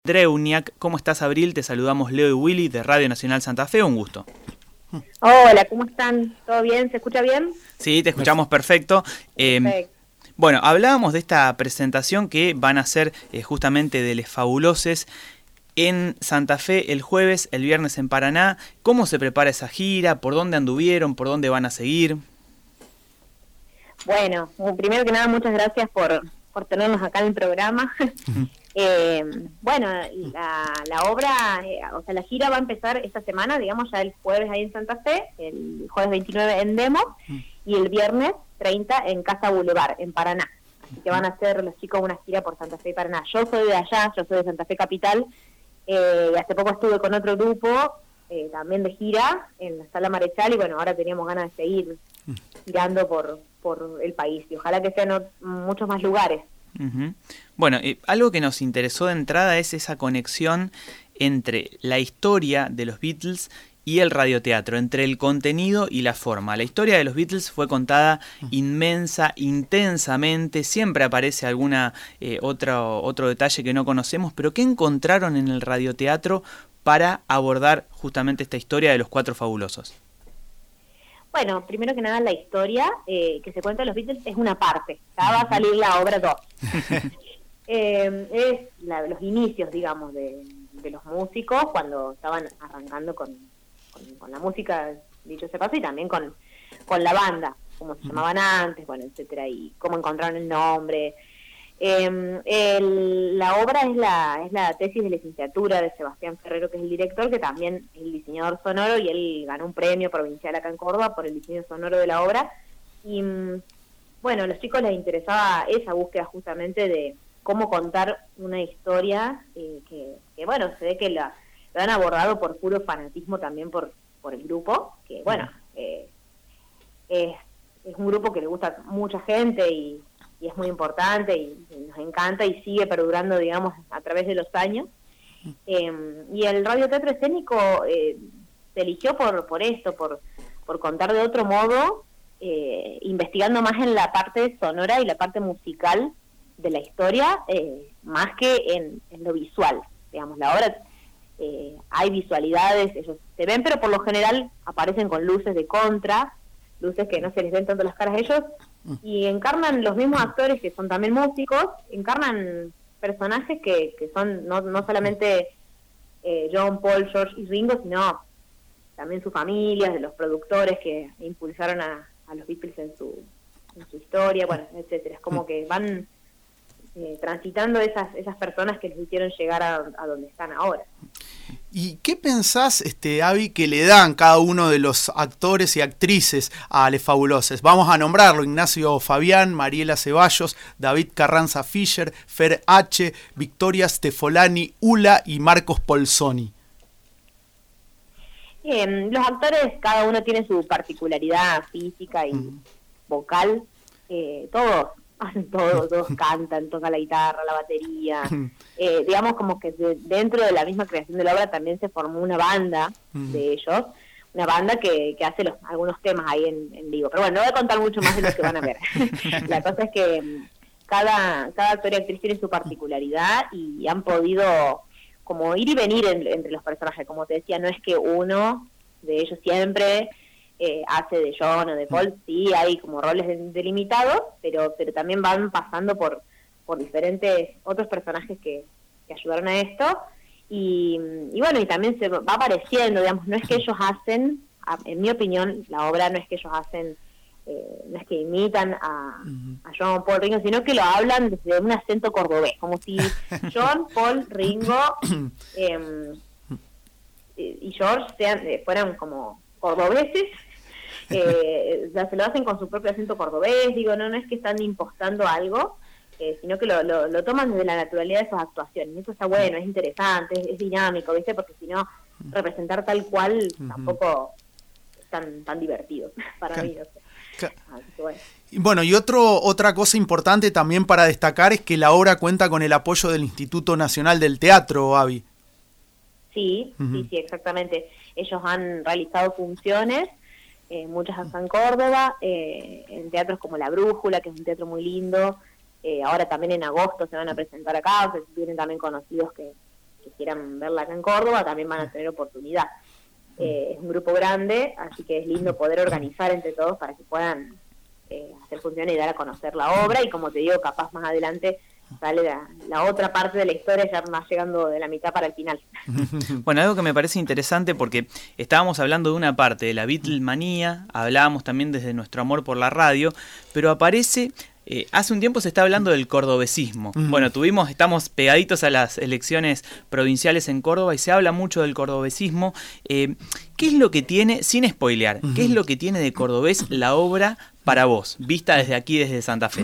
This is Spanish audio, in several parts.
Dreuniak. ¿Cómo estás, Abril? Te saludamos Leo y Willy de Radio Nacional Santa Fe, un gusto. Hola, ¿cómo están? ¿Todo bien? ¿Se escucha bien? Sí, te escuchamos perfecto. Perfecto. Bueno, hablábamos de esta presentación que van a hacer justamente de Les Fabuloses en Santa Fe el jueves, el viernes en Paraná. ¿Cómo se prepara esa gira? ¿Por dónde anduvieron? ¿Por dónde van a seguir? Bueno, primero que nada, muchas gracias por tenernos acá en el programa. Bueno, la obra, o sea, la gira va a empezar esta semana, digamos, ya el jueves ahí en Santa Fe, el jueves 29 en Demo y el viernes 30 en Casa Boulevard, en Paraná. Así que van a hacer los chicos una gira por Santa Fe y Paraná. Yo soy de allá, yo soy de Santa Fe Capital, y hace poco estuve con otro grupo, también de gira, en la Sala Marechal, y bueno, ahora teníamos ganas de seguir girando por el país, y ojalá que sean muchos más lugares. Uh-huh. Bueno, algo que nos interesó de entrada es esa conexión entre la historia de los Beatles y el radioteatro, entre el contenido y la forma. La historia de los Beatles fue contada inmensa, intensamente, siempre aparece alguna otro detalle que no conocemos, pero ¿qué encontraron en el radioteatro para abordar justamente esta historia de los Cuatro Fabulosos? Bueno, primero que nada, la historia que se cuenta de los Beatles es una parte. Ya va a salir la obra 2. Es los inicios, digamos, de los músicos cuando estaban arrancando con la música, dicho sea paso, y también con la banda, cómo se llamaban antes, bueno, etcétera, y cómo encontraron el nombre. La obra es la tesis de licenciatura de Sebastián Ferrero, que es el director, que también es el diseñador sonoro, y él ganó un premio provincial acá en Córdoba por el diseño sonoro de la obra. Y bueno, a los chicos les interesaba esa búsqueda justamente de cómo contar una historia que bueno, se ve que lo han abordado por puro fanatismo también por el grupo, que bueno, es un grupo que le gusta a mucha gente y es muy importante y nos encanta y sigue perdurando, digamos, a través de los años. Y el radioteatro escénico se eligió por esto, por contar de otro modo, investigando más en la parte sonora y la parte musical de la historia, más que en lo visual. Digamos, la obra hay visualidades, ellos se ven, pero por lo general aparecen con luces de contra, luces que no se les ven tanto las caras a ellos, y encarnan los mismos actores que son también músicos, encarnan personajes que son no solamente John, Paul, George y Ringo, sino también sus familias, de los productores que impulsaron a los Beatles en su historia, bueno, etcétera. Es como que van transitando esas personas que les hicieron llegar a donde están ahora. ¿Y qué pensás, Avi, que le dan cada uno de los actores y actrices a Les Fabuloses? Vamos a nombrarlo: Ignacio Fabián, Mariela Ceballos, David Carranza Fischer, Fer H., Victoria Stefolani, Ula y Marcos Polsoni. Los actores, cada uno tiene su particularidad física y vocal. Todos hacen todo, todos cantan, tocan la guitarra, la batería. Digamos como que dentro de la misma creación de la obra también se formó una banda de ellos, una banda que hace algunos temas ahí en vivo. Pero bueno, no voy a contar mucho más de lo que van a ver. La cosa es que cada actor y actriz tiene su particularidad y han podido como ir y venir entre los personajes. Como te decía, no es que uno de ellos siempre hace de John o de Paul. Sí, hay como roles delimitados, pero también van pasando por diferentes otros personajes que ayudaron a esto, y bueno, y también se va apareciendo, digamos, no es que ellos hacen, en mi opinión, la obra no es que ellos hacen, no es que imitan a John, Paul, Ringo, sino que lo hablan desde un acento cordobés, como si John, Paul, Ringo y George fueran como cordobeses. Ya se lo hacen con su propio acento cordobés, digo, no es que están impostando algo, sino que lo toman desde la naturalidad de sus actuaciones. Eso está bueno, es interesante, es dinámico, ¿viste? Porque si no, representar tal cual tampoco es tan divertido para mí, no sé. Así que bueno. Bueno, y otra cosa importante también para destacar es que la obra cuenta con el apoyo del Instituto Nacional del Teatro, Avi. Sí, sí, exactamente. Ellos han realizado funciones, muchas acá en Córdoba, en teatros como La Brújula, que es un teatro muy lindo. Ahora también en agosto se van a presentar acá, vienen también conocidos que quieran verla acá en Córdoba también van a tener oportunidad. Es un grupo grande, así que es lindo poder organizar entre todos para que puedan hacer función y dar a conocer la obra, y como te digo, capaz más adelante sale la otra parte de la historia, ya más llegando de la mitad para el final. Bueno, algo que me parece interesante, porque estábamos hablando de una parte de la Beatlemanía, hablábamos también desde nuestro amor por la radio, pero aparece... hace un tiempo se está hablando del cordobesismo. Bueno, estamos pegaditos a las elecciones provinciales en Córdoba y se habla mucho del cordobesismo. ¿Qué es lo que tiene, sin spoilear, qué es lo que tiene de cordobés la obra para vos, vista desde aquí, desde Santa Fe?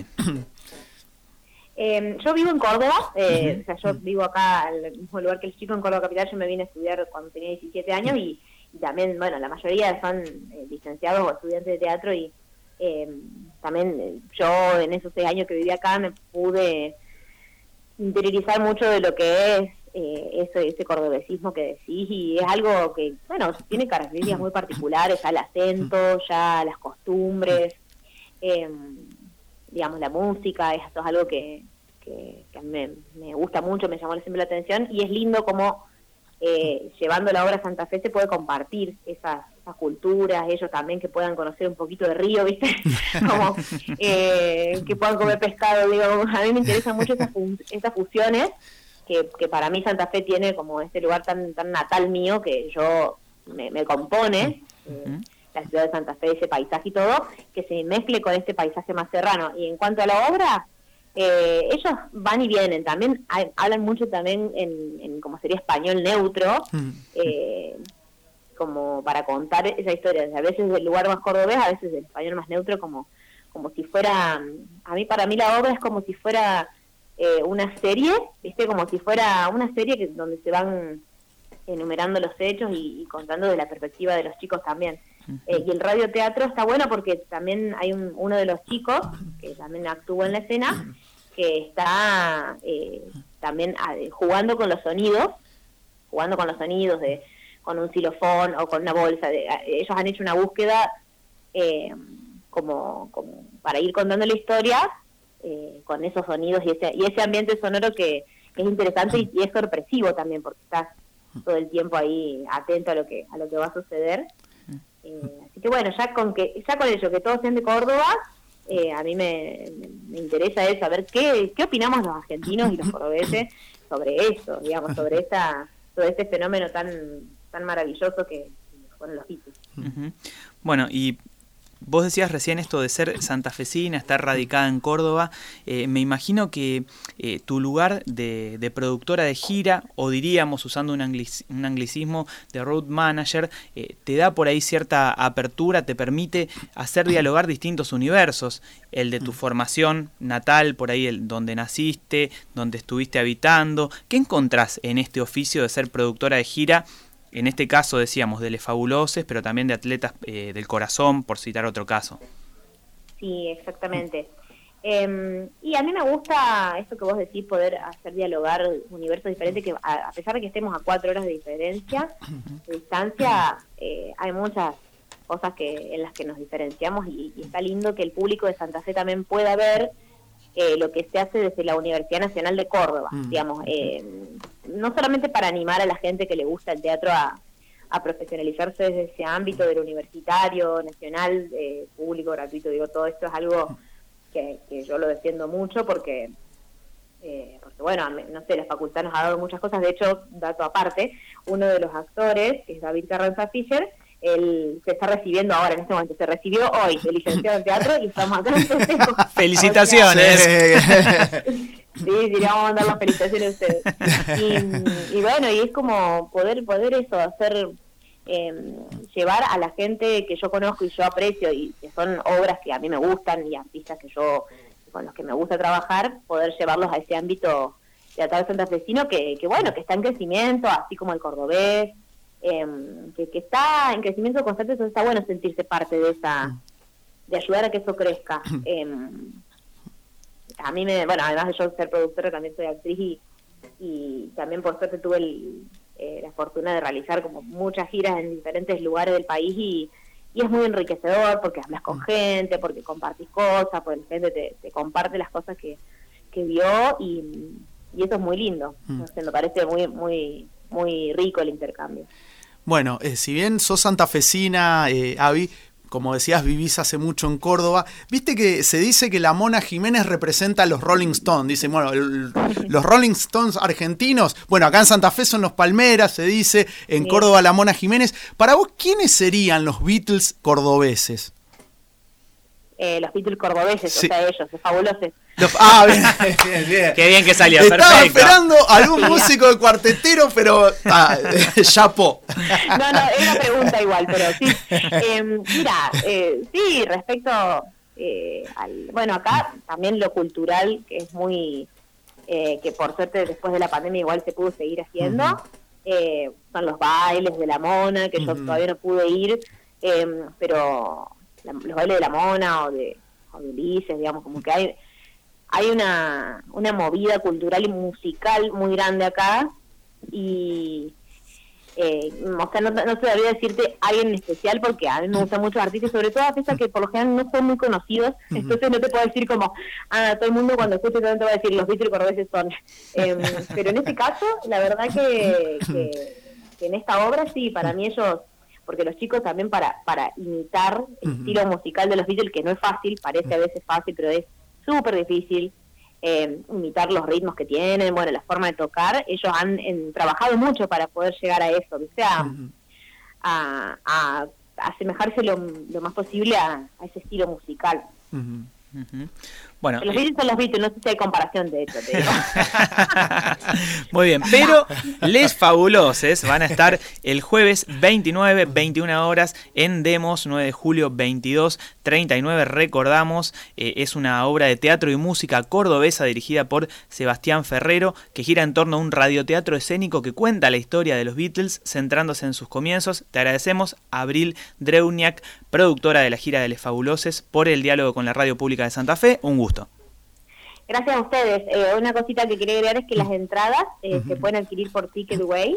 Yo vivo en Córdoba, o sea, yo vivo acá, en el mismo lugar que el chico, en Córdoba Capital. Yo me vine a estudiar cuando tenía 17 años y también, bueno, la mayoría son licenciados o estudiantes de teatro, y también yo en esos 6 años que viví acá me pude interiorizar mucho de lo que es ese cordobesismo que decís, y es algo que, bueno, tiene características muy particulares, ya el acento, ya las costumbres, digamos, la música. Esto es algo que a mí me gusta mucho, me llamó siempre la atención, y es lindo como llevando la obra a Santa Fe se puede compartir esas culturas, ellos también que puedan conocer un poquito de río, ¿viste? Como que puedan comer pescado, digo, a mí me interesan mucho esas fusiones que para mí Santa Fe tiene como este lugar tan natal mío, que yo me compone, la ciudad de Santa Fe, ese paisaje y todo, que se mezcle con este paisaje más serrano. Y en cuanto a la obra, ellos van y vienen, también hablan mucho también en como sería español neutro, como para contar esa historia, a veces del lugar más cordobés, a veces del español más neutro, como si fuera, para mí la obra es como si fuera una serie, ¿viste? Como si fuera una serie donde se van enumerando los hechos y contando de la perspectiva de los chicos también. Y el radioteatro está bueno porque también hay uno de los chicos que también actúa en la escena, que está también jugando con los sonidos con un xilofón o con una bolsa. Ellos han hecho una búsqueda como para ir contando la historia con esos sonidos y ese ambiente sonoro que es interesante y es sorpresivo también, porque estás todo el tiempo ahí atento a lo que va a suceder. Así que bueno, ya con ello, que todos sean de Córdoba, a mí me interesa es saber qué opinamos los argentinos y los cordobeses sobre eso, digamos, sobre este fenómeno tan maravilloso que fueron los Beatles. Bueno, y vos decías recién esto de ser santafesina, estar radicada en Córdoba. Me imagino que tu lugar de productora de gira, o diríamos, usando un anglicismo, de road manager, te da por ahí cierta apertura, te permite hacer dialogar distintos universos. El de tu formación natal, por ahí donde naciste, donde estuviste habitando. ¿Qué encontrás en este oficio de ser productora de gira? En este caso decíamos de Les Fabuloses, pero también de Atletas del Corazón, por citar otro caso. Sí, exactamente. Y a mí me gusta esto que vos decís, poder hacer dialogar universos diferentes, que a pesar de que estemos a 4 horas de diferencia, de distancia, hay muchas cosas en las que nos diferenciamos, y está lindo que el público de Santa Fe también pueda ver lo que se hace desde la Universidad Nacional de Córdoba, digamos, no solamente para animar a la gente que le gusta el teatro a profesionalizarse desde ese ámbito del universitario, nacional, público, gratuito, digo, todo esto es algo que yo lo defiendo mucho porque bueno, no sé, la facultad nos ha dado muchas cosas. De hecho, dato aparte, uno de los actores, que es David Carranza Fischer, él se está recibiendo ahora, en este momento, se recibió hoy de licenciado en teatro y estamos acá en el festejo. ¡Felicitaciones! Sí, le vamos a mandar las felicitaciones a ustedes. Y bueno, y es como poder eso, hacer, llevar a la gente que yo conozco y yo aprecio, y que son obras que a mí me gustan y artistas con los que me gusta trabajar, poder llevarlos a ese ámbito teatral santafesino que bueno, que está en crecimiento, así como el cordobés, que está en crecimiento constante. Entonces está bueno sentirse parte de ayudar a que eso crezca. A mí además de yo ser productora, también soy actriz y también por suerte tuve la fortuna de realizar como muchas giras en diferentes lugares del país, y es muy enriquecedor porque hablas con gente, porque compartís cosas, porque la gente te comparte las cosas que vio, y eso es muy lindo. Entonces, me parece muy, muy, muy rico el intercambio. Bueno, si bien sos santafesina, Abby, como decías, vivís hace mucho en Córdoba. Viste que se dice que la Mona Jiménez representa a los Rolling Stones. Dicen, bueno, los Rolling Stones argentinos, bueno, acá en Santa Fe son los Palmeras, se dice, en Sí. Córdoba la Mona Jiménez. Para vos, ¿quiénes serían los Beatles cordobeses? Los Beatles cordobeses, Sí. o sea, ellos, los fabulosos. Bien, bien, bien. Qué bien que salió, Estaba perfecto. esperando algún músico de cuartetero, pero chapó. No, es una pregunta igual, pero sí. Mira, sí, respecto bueno, acá también lo cultural, que es muy, que por suerte después de la pandemia igual se pudo seguir haciendo, son los bailes de la Mona, que yo todavía no pude ir, pero los bailes de la Mona o de Ulises, digamos, como que hay una movida cultural y musical muy grande acá, y o sea, no sabría decirte alguien en especial, porque a mí me gustan muchos artistas, sobre todo a pesar que por lo general no son muy conocidos, entonces no te puedo decir como, todo el mundo cuando escuche también te va a decir, los Beatles cordobeses son. Pero en este caso, la verdad que en esta obra sí, para mí ellos, porque los chicos también para imitar el estilo musical de los Beatles, que no es fácil, parece a veces fácil, pero es súper difícil, imitar los ritmos que tienen, bueno, la forma de tocar, ellos han trabajado mucho para poder llegar a eso, ¿viste? A asemejarse lo más posible a ese estilo musical. Bueno, Los Beatles son los Beatles, no sé si hay comparación, de hecho, te digo. muy bien, pero Les Fabuloses van a estar el jueves 29, 21 horas en Demos, 9 de julio, 22:39, recordamos, es una obra de teatro y música cordobesa dirigida por Sebastián Ferrero, que gira en torno a un radioteatro escénico que cuenta la historia de los Beatles, centrándose en sus comienzos. Te agradecemos, Abril Dreuniak, productora de la gira de Les Fabuloses, por el diálogo con la Radio Pública de Santa Fe. Un gusto. Gracias a ustedes. Una cosita que quería agregar es que las entradas se pueden adquirir por Ticketway,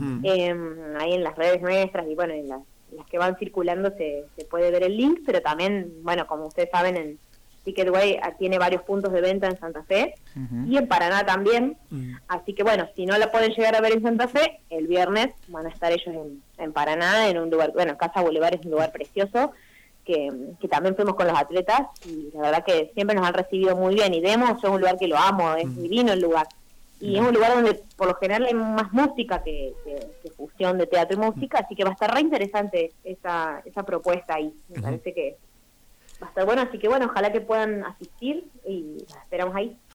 ahí en las redes nuestras, y bueno, en las que van circulando se puede ver el link, pero también, bueno, como ustedes saben, en Ticketway tiene varios puntos de venta en Santa Fe y en Paraná también, así que bueno, si no la pueden llegar a ver en Santa Fe, el viernes van a estar ellos en Paraná, en un lugar, bueno, Casa Bolívar es un lugar precioso, que también fuimos con los atletas, y la verdad que siempre nos han recibido muy bien, y Demos es un lugar que lo amo, es divino el lugar, y es un lugar donde por lo general hay más música que fusión de teatro y música, así que va a estar re interesante esa propuesta ahí, me parece que va a estar bueno, así que bueno, ojalá que puedan asistir y la esperamos ahí.